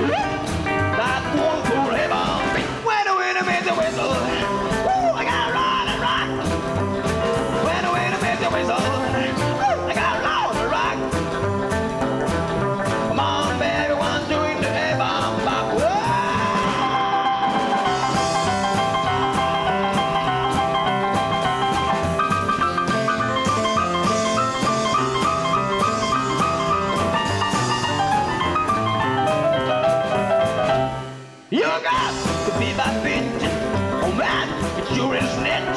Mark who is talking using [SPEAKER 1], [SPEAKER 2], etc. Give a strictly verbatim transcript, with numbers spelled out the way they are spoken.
[SPEAKER 1] That one forever. When the wind makes the whistle, ooh, I gotta run and rock. When the wind makes the whistle, ooh, I gotta run and rock. Come on, baby, one, two, in the air, bum, bum, whoa. You got to be that bitch. Oh man, it's sure is net.